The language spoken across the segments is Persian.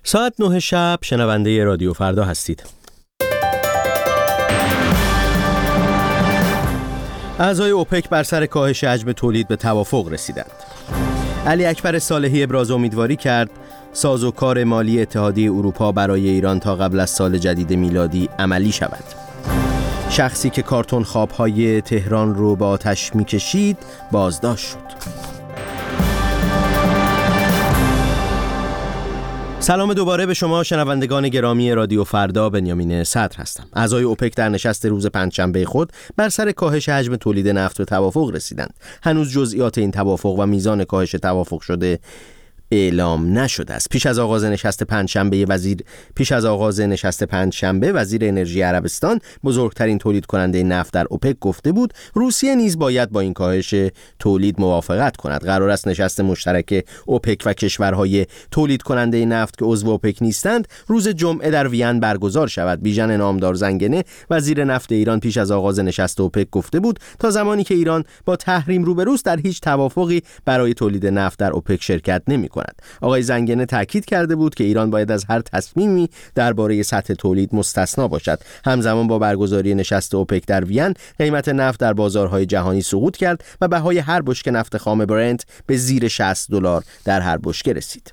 ساعت 9 شب شنونده رادیو فردا هستید. اعضای اوپک بر سر کاهش حجم تولید به توافق رسیدند. علی اکبر صالحی ابراز امیدواری کرد سازوکار مالی اتحادیه اروپا برای ایران تا قبل از سال جدید میلادی عملی شود. شخصی که کارتون خواب‌های تهران رو به آتش می‌کشید بازداشت شد. سلام دوباره به شما شنوندگان گرامی رادیو فردا. بنیامین صدر هستم. اعضای اوپک در نشست روز پنجشنبه خود بر سر کاهش حجم تولید نفت به توافق رسیدند. هنوز جزئیات این توافق و میزان کاهش توافق شده اعلام نشده است. پیش از آغاز نشست پنجشنبه وزیر انرژی عربستان، بزرگترین تولید کننده نفت در اوپک، گفته بود روسیه نیز باید با این کاهش تولید موافقت کند. قرار است نشست مشترک اوپک و کشورهای تولید کننده نفت که عضو اوپک نیستند روز جمعه در وین برگزار شود. بیژن نامدار زنگنه، وزیر نفت ایران، پیش از آغاز نشست اوپک گفته بود تا زمانی که ایران با تحریم روبروست در هیچ توافقی برای تولید نفت در اوپک شرکت نمی‌کند. آقای زنگنه تاکید کرده بود که ایران باید از هر تصمیمی درباره سطح تولید مستثنا باشد. همزمان با برگزاری نشست اوپک در وین، قیمت نفت در بازارهای جهانی سقوط کرد و بهای هر بشکه نفت خام برنت به زیر $60 در هر بشکه رسید.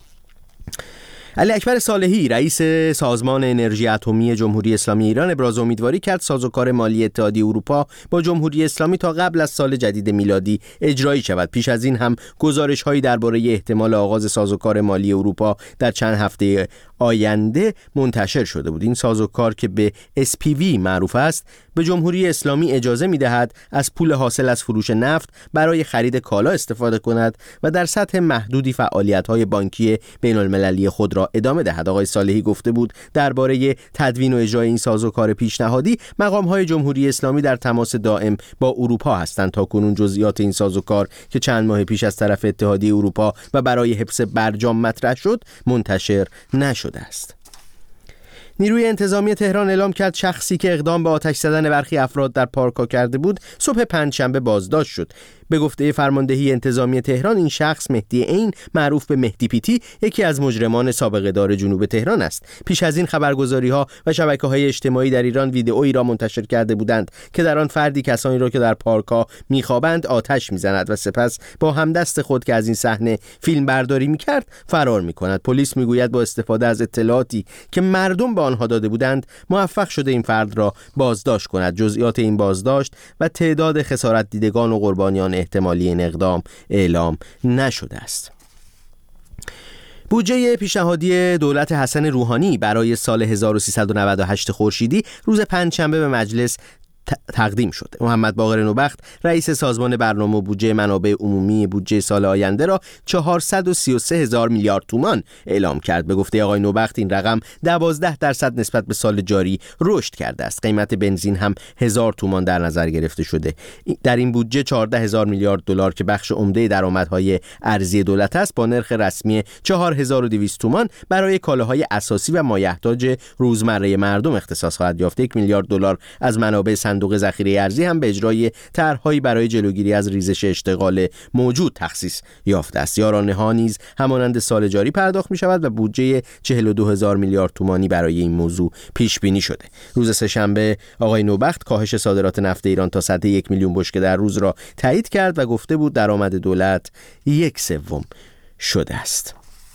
علی اکبر صالحی، رئیس سازمان انرژی اتمی جمهوری اسلامی ایران، ابراز امیدواری کرد سازوکار مالی اتحادیه اروپا با جمهوری اسلامی تا قبل از سال جدید میلادی اجرایی شود. پیش از این هم گزارش‌هایی درباره احتمال آغاز سازوکار مالی اروپا در چند هفته آینده منتشر شده بود. این سازوکار که به SPV معروف است، به جمهوری اسلامی اجازه می‌دهد از پول حاصل از فروش نفت برای خرید کالا استفاده کند و در سطح محدودی فعالیت‌های بانکی بین‌المللی خود را ادامه دهد. آقای صالحی گفته بود درباره تدوین و اجرای این سازوکار پیشنهادی مقام‌های جمهوری اسلامی در تماس دائم با اروپا هستند. تاکنون جزئیات این سازوکار که چند ماه پیش از طرف اتحادیه اروپا و برای حفظ برجام مطرح شد منتشر نشده است. نیروی انتظامی تهران اعلام کرد شخصی که اقدام به آتش زدن برخی افراد در پارک‌ها کرده بود صبح پنجشنبه بازداشت شد. به گفته فرماندهی انتظامی تهران، این شخص مهدی عین، معروف به مهدی پیتی، یکی از مجرمان سابقه دار جنوب تهران است. پیش از این خبرگزاری‌ها و شبکه‌های اجتماعی در ایران ویدئویی را منتشر کرده بودند که در آن فردی کسانی را که در پارک‌ها می‌خوابند آتش می‌زند و سپس با همدست خود که از این صحنه فیلم برداری می‌کرد فرار می‌کند. پلیس می‌گوید با استفاده از اطلاعاتی که مردم به آنها داده بودند موفق شده این فرد را بازداشت کند. جزئیات این بازداشت و تعداد خسارت دیدگان و قربانیان احتمالی این اقدام اعلام نشده است. بودجه پیشنهادی دولت حسن روحانی برای سال 1398 خورشیدی روز پنجشنبه به مجلس تقدیم شد. محمد باقر نوبخت، رئیس سازمان برنامه و بودجه منابع عمومی بودجه سال آینده را 433,000 میلیارد تومان اعلام کرد. به گفته آقای نوبخت این رقم 12% نسبت به سال جاری رشد کرده است. قیمت بنزین هم 1000 تومان در نظر گرفته شده. در این بودجه 14,000 میلیارد دلار که بخش عمده درآمدهای ارزی دولت است، با نرخ رسمی 4200 تومان برای کالاهای اساسی و مایحتاج روزمره مردم اختصاص خواهد یافت. 1 میلیارد دلار از منابع صندوق ذخیره ارزی هم به اجرای طرح‌هایی برای جلوگیری از ریزش اشتغال موجود تخصیص یافته است. یارانه ها نیز همانند سال جاری پرداخت می‌شود و بودجه 42,000 میلیارد تومانی برای این موضوع پیش بینی شده. روز سه‌شنبه آقای نوبخت کاهش صادرات نفت ایران تا سطح 1 میلیون بشکه در روز را تایید کرد و گفته بود درآمد دولت 1/3 شده است.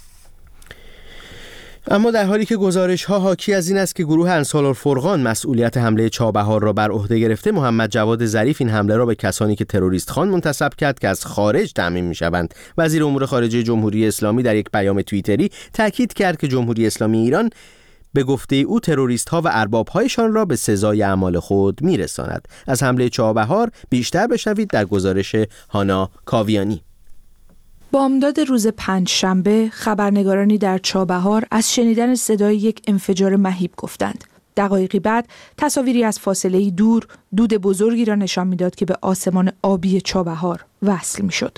اما در حالی که گزارش‌ها حاکی از این است که گروه انصارالفرقان مسئولیت حمله چابهار را بر عهده گرفته، محمد جواد ظریف این حمله را به کسانی که تروریست خوان منتسب کرد که از خارج تأمین می‌شوند. وزیر امور خارجه جمهوری اسلامی در یک پیام توییتری تاکید کرد که جمهوری اسلامی ایران به گفته او تروریست‌ها و ارباب‌هایشان را به سزای اعمال خود می‌رساند. از حمله چابهار بیشتر بشنوید در گزارش هانا کاویانی. بامداد روز پنجشنبه خبرنگارانی در چابهار از شنیدن صدای یک انفجار مهیب گفتند. دقایقی بعد تصاویری از فاصله‌ای دور دود بزرگی را نشان می‌داد که به آسمان آبی چابهار وصل می‌شد.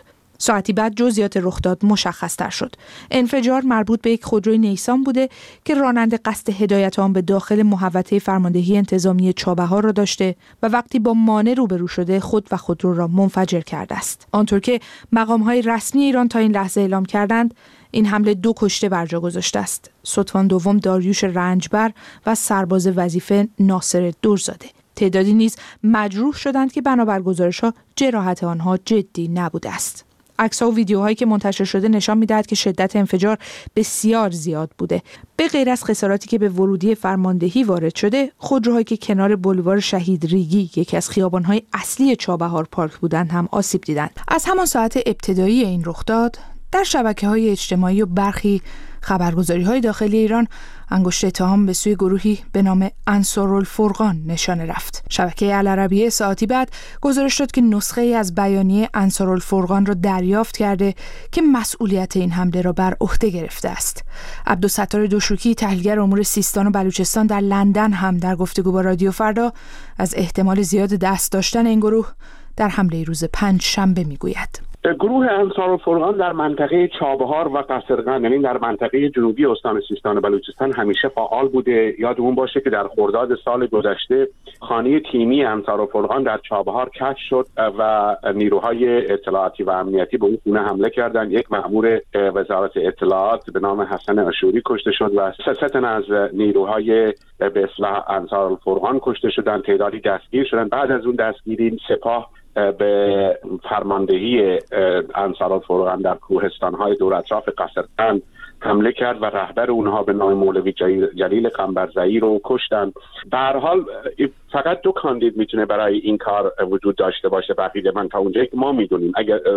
ساعتی بعد جزئیات رخداد مشخص‌تر شد. انفجار مربوط به یک خودروی نیسان بوده که راننده قصد هدایت آن به داخل محوطه فرماندهی انتظامی چابهار را داشته و وقتی با مانع روبرو شده خود و خودرو را منفجر کرده است. آنطور که مقام‌های رسمی ایران تا این لحظه اعلام کردند، این حمله 2 کشته بر جا گذاشته است. ستوان دوم داریوش رنجبر و سرباز وظیفه ناصر دورزاده. تعدادی نیز مجروح شدند که بنابر گزارش‌ها جراحت آنها جدی نبوده است. عکس‌ها و ویدیوهایی که منتشر شده نشان می‌دهد که شدت انفجار بسیار زیاد بوده. به غیر از خساراتی که به ورودی فرماندهی وارد شده، خودروهایی که کنار بولوار شهید ریگی، یکی از خیابان‌های اصلی چابهار پارک بودند، هم آسیب دیدند. از همان ساعت ابتدایی این رخداد، در شبکه‌های اجتماعی و برخی خبرگزاری‌های داخلی ایران انگشت اتهام به سوی گروهی به نام انصارالفرقان نشانه رفت. شبکه العربیه ساعتی بعد گزارش داد که نسخه‌ای از بیانیه انصارالفرقان را دریافت کرده که مسئولیت این حمله را بر عهده گرفته است. عبدالستار دوشوکی، تحلیلگر امور سیستان و بلوچستان در لندن، هم در گفتگو با رادیو فردا از احتمال زیاد دست داشتن این گروه در حمله روز 5 شنبه میگوید. گروه انصارالفرقان در منطقه چابهار و قصرقند، یعنی در منطقه جنوبی استان سیستان و بلوچستان همیشه فعال بوده. یادمون باشه که در خرداد سال گذشته خانه تیمی انصارالفرقان در چابهار کشف شد و نیروهای اطلاعاتی و امنیتی به اون خونه حمله کردند. یک مأمور وزارت اطلاعات به نام حسن اشوری کشته شد و 3 تن از نیروهای به اصطلاح انصارالفرقان کشته شدند. تعدادی دستگیر شدند. بعد از اون دستگیری سپاه به فرماندهی انصارالفرقان در کوهستان‌های دور اطراف قصرقند حمله کرد و رهبر اونها به نام مولوی جلیل قنبرزئی رو کشتن. به هر حال فقط 2 کاندید میتونه برای این کار وجود داشته باشه. بقیه من تا اونجایی که ما میدونیم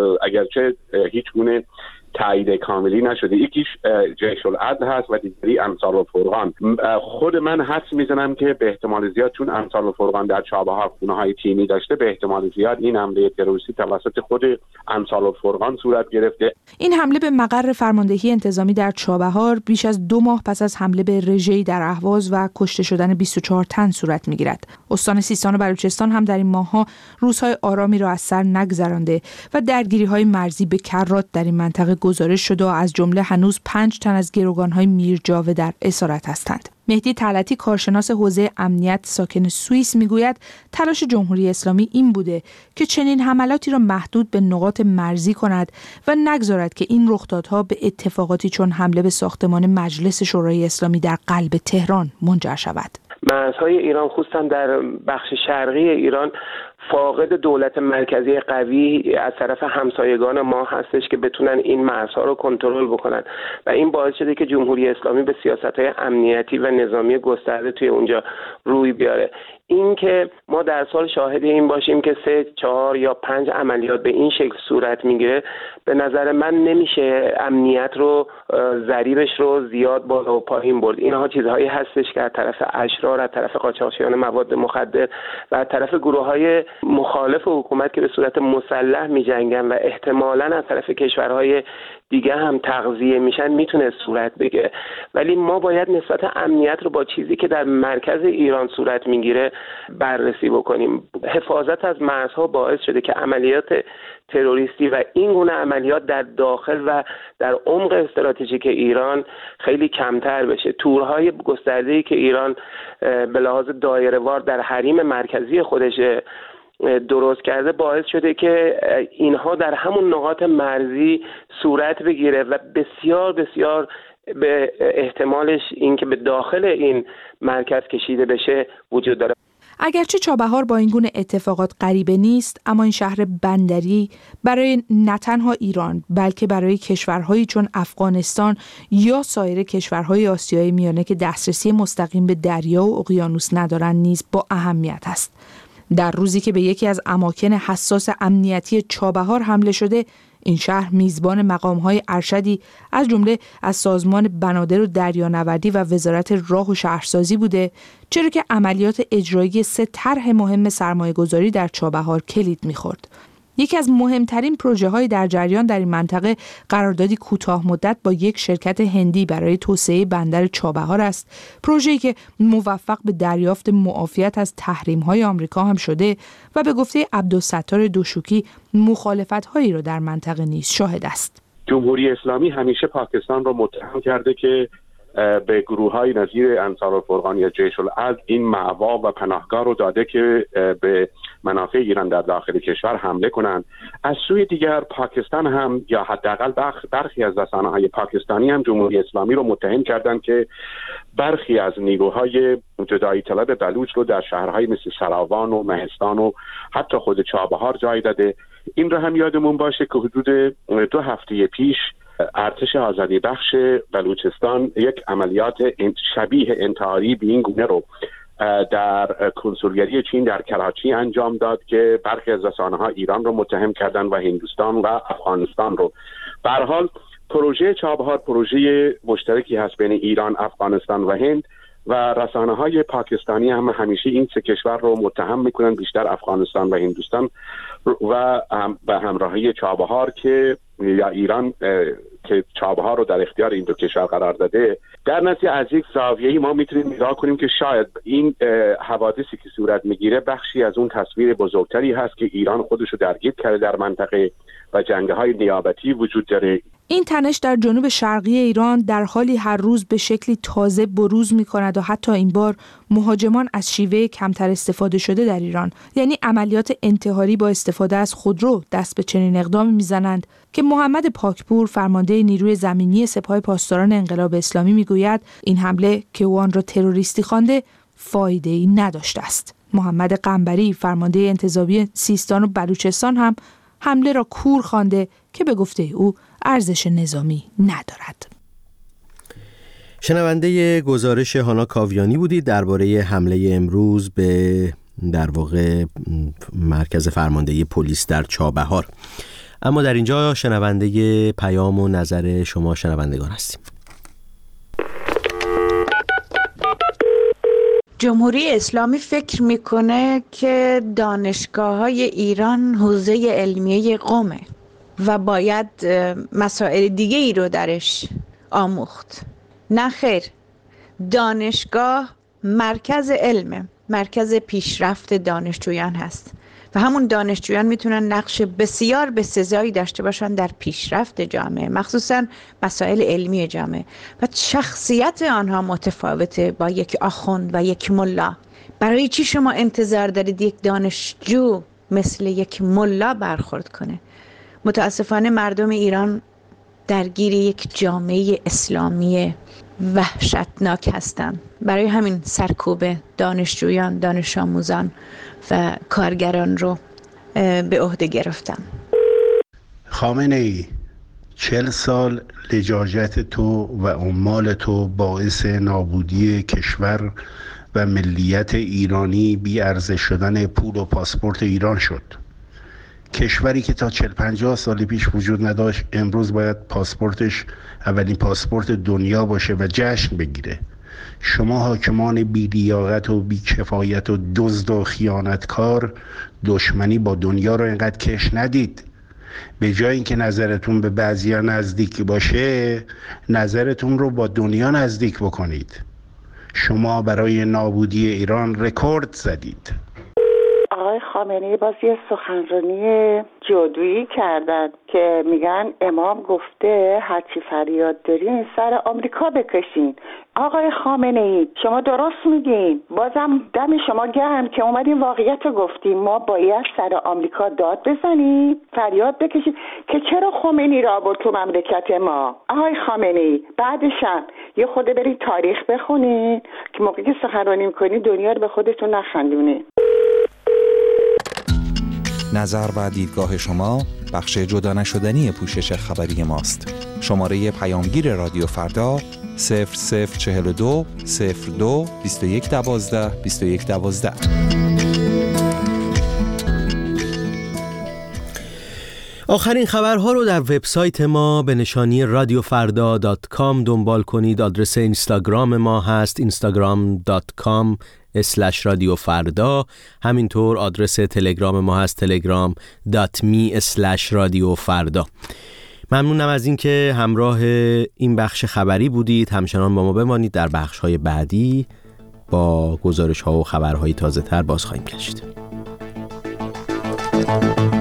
اگرچه هیچ گونه تایید کاملی نشده، یکیش جیش العدل هست و دیگری انصارالفرقان. خود من حدس میزنم که به احتمال زیاد چون انصارالفرقان در چابهار خونه‌های تیمی داشته، به احتمال زیاد این حمله تروریستی توسط خود انصارالفرقان صورت گرفته. این حمله به مقر فرماندهی انتظامی در چابهار بیش از 2 ماه پس از حمله به رژه‌ای در اهواز و کشته شدن 24 تن صورت میگیرد. استان سیستان و بلوچستان هم در این ماه‌ها روزهای آرامی را از سر نگذرانده و درگیری‌های مرزی به کرات در این منطقه گزارش شده و از جمله هنوز 5 تن از گروگان‌های میرجاوه در اسارت هستند. مهدی طلعتی، کارشناس حوزه امنیت ساکن سوئیس، میگوید تلاش جمهوری اسلامی این بوده که چنین حملاتی را محدود به نقاط مرزی کند و نگذارد که این رخدادها به اتفاقاتی چون حمله به ساختمان مجلس شورای اسلامی در قلب تهران منجر شود. مرزهای ایران خصوصا در بخش شرقی ایران فاقد دولت مرکزی قوی از طرف همسایگان ما هستش که بتونن این مرزها رو کنترل بکنن و این باعث شده که جمهوری اسلامی به سیاست‌های امنیتی و نظامی گسترده توی اونجا روی بیاره. این که ما در سال شاهد این باشیم که 3، 4 یا 5 عملیات به این شکل صورت میگیره، به نظر من نمیشه امنیت رو ضریبش رو زیاد بالا و پایین برد. اینها چیزهایی هستش که از طرف اشرار، از طرف قاچاقچیان مواد مخدر و از طرف گروه‌های مخالف حکومت که به صورت مسلح می‌جنگن و احتمالاً از طرف کشورهای دیگه هم تغذیه میشن میتونه صورت بگیره. ولی ما باید نسبت امنیت رو با چیزی که در مرکز ایران صورت میگیره بررسی بکنیم. حفاظت از مرزها باعث شده که عملیات تروریستی و این گونه عملیات در داخل و در عمق استراتژیک ایران خیلی کمتر بشه. تورهای گسترده‌ای که ایران به لحاظ دایره‌وار در حریم مرکزی خودش درست کرده باعث شده که اینها در همون نقاط مرزی صورت بگیره و بسیار بسیار به احتمالش اینکه به داخل این مرکز کشیده بشه وجود داره. اگرچه چابهار با این گونه اتفاقات غریبه نیست، اما این شهر بندری برای نه تنها ایران بلکه برای کشورهایی چون افغانستان یا سایر کشورهای آسیای میانه که دسترسی مستقیم به دریا و اقیانوس ندارند نیز با اهمیت است. در روزی که به یکی از اماکن حساس امنیتی چابهار حمله شده، این شهر میزبان مقام‌های ارشدی از جمله از سازمان بنادر و دریانوردی و وزارت راه و شهرسازی بوده، چرا که عملیات اجرایی 3 طرح مهم سرمایه‌گذاری در چابهار کلید می‌خورد. یکی از مهمترین پروژه‌های در جریان در این منطقه قراردادی کوتاه مدت با یک شرکت هندی برای توسعه بندر چابهار است، پروژه‌ای که موفق به دریافت معافیت از تحریم‌های آمریکا هم شده و به گفته عبدالستار دوشوکی مخالفت‌هایی را در منطقه نیز شاهد است. جمهوری اسلامی همیشه پاکستان را متهم کرده که به گروه‌های نظیر انصارالفرقان یا جیش العدل این مأوا و پناهگاه رو داده که به منافع ایران در داخل کشور حمله کنند. از سوی دیگر پاکستان هم یا حداقل برخی از رسانه‌های پاکستانی هم جمهوری اسلامی رو متهم کردند که برخی از نیروهای جدایی طلب بلوچ رو در شهرهای مثل سراوان و مهستان و حتی خود چابهار جای داده. این رو هم یادمون باشه که حدود 2 هفته پیش ارتش آزادی بخش بلوچستان یک عملیات شبیه انتحاری به این گونه رو در کنسولگری چین در کراچی انجام داد که برخی از رسانه‌ها ایران رو متهم کردن و هندوستان و افغانستان رو. به هر حال پروژه چابهار پروژه مشترکی هست بین ایران، افغانستان و هند و رسانه‌های پاکستانی هم همیشه این سه کشور رو متهم میکنن، بیشتر افغانستان و هندوستان و به همراهی چابهار که یا ایران که چابهار رو در اختیار این دو کشور قرار داده. در نتیجه از یک زاویه‌ای ما میتونیم نگاه کنیم که شاید این حوادثی که صورت میگیره بخشی از اون تصویر بزرگتری هست که ایران خودش رو درگیر کرده در منطقه و جنگ‌های نیابتی وجود داره. این تنش در جنوب شرقی ایران در حالی هر روز به شکلی تازه بروز می‌کند و حتی این بار مهاجمان از شیوه کمتر استفاده شده در ایران، یعنی عملیات انتحاری با استفاده از خودرو، دست به چنین اقدامی می‌زنند که محمد پاکپور فرمانده نیروی زمینی سپاه پاسداران انقلاب اسلامی می‌گوید این حمله که او آن را تروریستی خوانده فایده‌ای نداشته است. محمد قنبری فرمانده انتظامی سیستان و بلوچستان هم حمله را کور خوانده که به گفته او ارزش نظامی ندارد. شنونده گزارش هانا کاویانی بودید درباره حمله امروز به در واقع مرکز فرماندهی پلیس در چابهار. اما در اینجا شنونده پیام و نظر شما شنوندگان هستیم. جمهوری اسلامی فکر میکنه که دانشگاه‌های ایران حوزه علمیه قومه و باید مسائل دیگه ای رو درش آموخت. نه خیر، دانشگاه مرکز علمه، مرکز پیشرفت دانشجویان هست و همون دانشجویان میتونن نقش بسیار بسزایی داشته باشن در پیشرفت جامعه، مخصوصا مسائل علمی جامعه، و شخصیت آنها متفاوته با یک آخوند و یک ملا. برای چی شما انتظار دارید یک دانشجو مثل یک ملا برخورد کنه؟ متاسفانه مردم ایران درگیر یک جامعه اسلامی وحشتناک هستند. برای همین سرکوب دانشجویان، دانش آموزان و کارگران رو به عهده گرفتن. خامنه ای 40 سال لجاجت تو و عمال تو باعث نابودی کشور و ملیت ایرانی بی ارزش شدن پول و پاسپورت ایران شد. کشوری که تا 40-50 سال پیش وجود نداشت امروز باید پاسپورتش اولین پاسپورت دنیا باشه و جشن بگیره. شما حاکمان بی‌لیاقت و بی‌کفایت و دزد و خیانتکار دشمنی با دنیا رو اینقدر کش ندید. به جای اینکه نظرتون به بعضیا نزدیک باشه، نظرتون رو با دنیا نزدیک بکنید. شما برای نابودی ایران رکورد زدید. آقای خامنه‌ای باز یه سخنرانی جادویی کردن که میگن امام گفته هرچی فریاد دارین سر آمریکا بکشین. آقای خامنه‌ای شما درست میگین، بازم دم شما گرم که اومدین واقعیت رو گفتین. ما باید سر آمریکا داد بزنیم، فریاد بکشیم که چرا خمینی را آورد تو مملکت ما. آقای خامنه‌ای بعدش هم یه خود برید تاریخ بخونین که موقعی که سخنرانی میکنین دنیا رو به خودتون نخندونین. نظر و دیدگاه شما بخش جدا نشدنی پوشش خبری ماست. شماره پیامگیر رادیو فردا 0042 02 21 12 21 12. آخرین خبرها رو در وبسایت ما به نشانی radiofarda.com دنبال کنید. آدرس اینستاگرام ما هست instagram.com/radiofarda. رادیو فردا. همینطور آدرس تلگرام ما هست telegram.me/رادیو فردا. ممنونم از اینکه همراه این بخش خبری بودید. همچنان با ما بمانید. در بخش‌های بعدی با گزارش‌ها و خبرهای تازه‌تر باز خواهیم گشت.